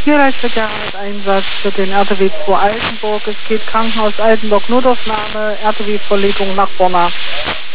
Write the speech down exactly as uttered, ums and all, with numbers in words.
Tierrechtssicherheit-Einsatz für den R T W zwei Altenburg. Es geht Krankenhaus Altenburg, Notaufnahme, R T W-Verlegung nach Borna.